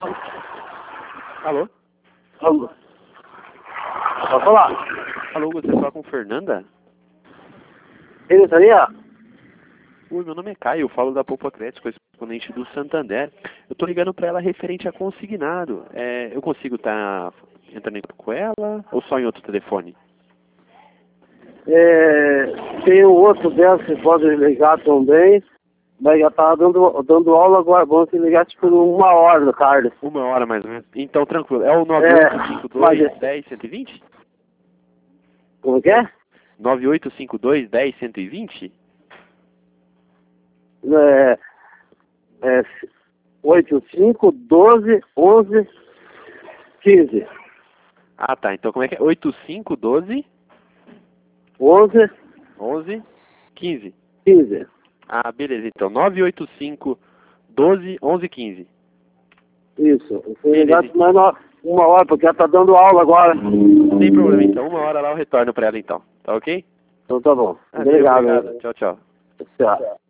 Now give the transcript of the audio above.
Alô? Alô? Pode falar? Alô, você fala com Fernanda? Quem gostaria? Oi, meu nome é Caio, eu falo da Poupa Crédito, correspondente do Santander. Eu tô ligando para ela referente a consignado. Eu consigo estar entrando em contato com ela ou só em outro telefone? Tem um outro dela que você pode ligar também. Mas já tá dando aula agora. Vamos se ligar tipo 1 hora do tarde. 1 hora mais ou menos. Então, tranquilo. É o Mas 9852-10-120? como é que é? 9852-10-120? É 85 12 11 15. Ah, tá. Então, como é que é? 8512 11 11 15. 15. Ah, beleza. Então, 985 12 11 15. Isso. Você Beleza. ligar mais 1 hora, porque ela tá dando aula agora. Sem problema, então. 1 hora lá eu retorno para ela, então. Tá ok? Então tá bom. Obrigado. Obrigado. Tchau, tchau. Tchau.